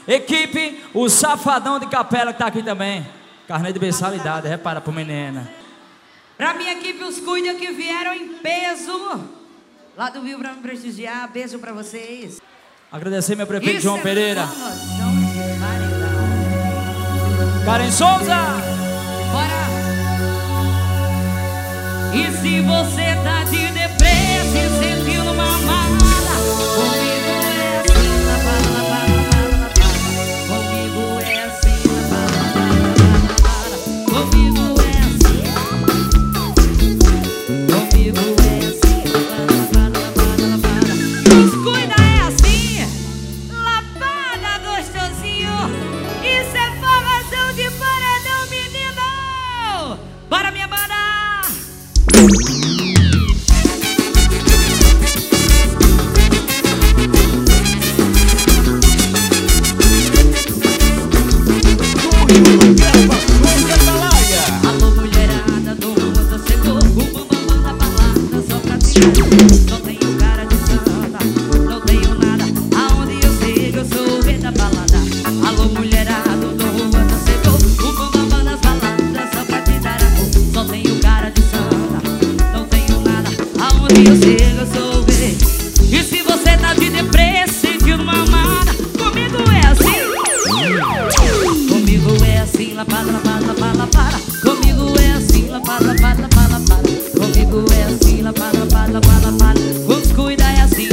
Equipe, o Safadão de Capela que tá aqui também. Carnê de mensalidade, repara pro menina. Pra minha equipe, os cuida que vieram em peso lá do Rio pra me prestigiar. Beijo pra vocês. Agradecer meu prefeito João Pereira. Promoção de variedade. Karen Souza. Bora! E se você tá de depressa e sentindo uma amada, comigo é assim, comigo é assim, comigo é assim, comigo é assim, nos cuida é assim, lapada gostosinho, isso é formação de paredão, menino! Bora, minha banda! Alô, mulherada do mundo chegou, o bambam na balada só pra te dar. Não tenho cara de santa, não tenho nada, aonde eu chego eu sou o rei da balada. Alô, mulherada do mundo chegou, o bambam nas baladas só pra te dar amor. Só tenho cara de santa, não tenho nada, aonde eu chego eu sou o rei. E se você tá de depressa, sentindo uma amada, comigo é assim. Comigo é assim, lapada, lapada, lapada, lapada. Comigo é assim, lapada, lapada, lapada, lapada. Comigo é assim, lapada, lapada, lapada, lapada. Com os cuida é assim.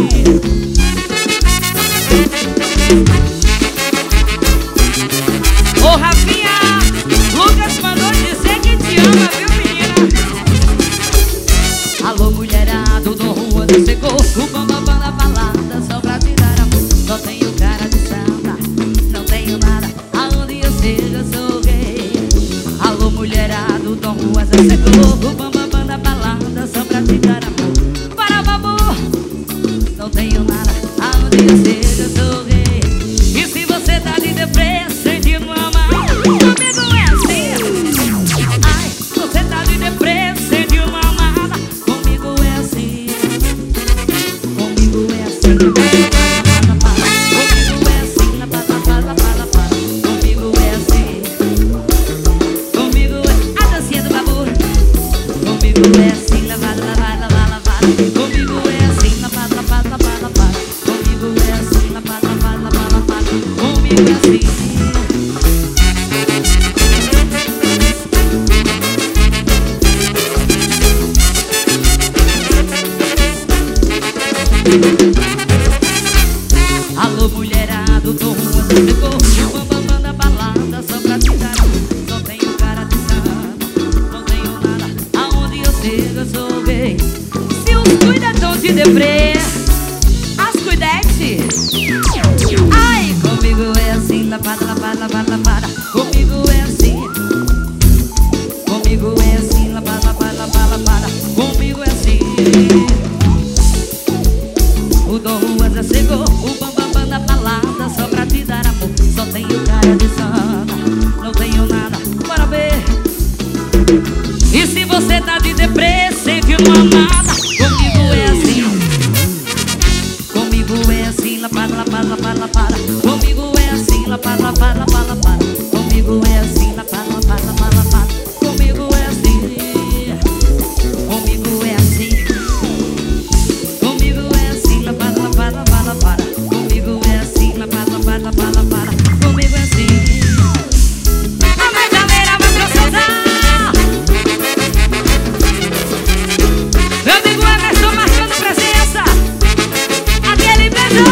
Ô Rafinha, Lucas mandou dizer que te ama, viu, menina? Alô, mulherado do rua do chegou, o bambam na balada só pra te dar amor. Só tenho cara de santa, não tenho nada, aonde eu chego eu sou gay. Alô, mulherado do rua já chegou, o bambam na balada só pra te dar amor. Para, babu, não tenho nada, aonde eu chego eu sou gay. E se você tá de depressa, sentindo uma amada, comigo é assim. Ai, você tá de depressa, sentindo uma amada, comigo é assim. Comigo é assim. Comigo é assim, lapada, lapada, lapada, lapada. Comigo é assim. Comigo é a dancinha do babu. Comigo é assim, lavada, lavada, lavada, lavada. Comigo é assim, lavada, lavada, lavada, lavada. Comigo é assim, lavada, lavada, lavada, lavada. Comigo é assim. Alô, mulherado do rua chegou, o bambam da balada só pra te dar amor. Só tenho cara de santa, não tenho nada, aonde eu chego eu sou gay. Se os cuidadão de deprê, as cuidete. Ai, comigo é assim, lapada, lapada, lapada, lapada. Comigo é assim. Comigo é assim, lapada, lapada, lapada, lapada. Comigo é assim. O Dom Juan já chegou, o bambam na balada só pra te dar amor. Só tenho cara de santa, não tenho nada, bora ver. E se você tá de depressa, sentindo uma amada, comigo é assim. Comigo é assim, lapada, lapada, lapada, lapada. Comigo é assim, lapada, lapada, lapada, lapada. Comigo é assim, lapada, lapada, lapada, lapada. Comigo é assim. Comigo é assim. Comigo é assim, lapada, lapada, lapada, lapada. Comigo é assim, lapada, lapada, lapada, lapada. Comigo é assim. A mais galera vai pra soltar. Meu amigo Emerson marcando presença. Aquele beijo.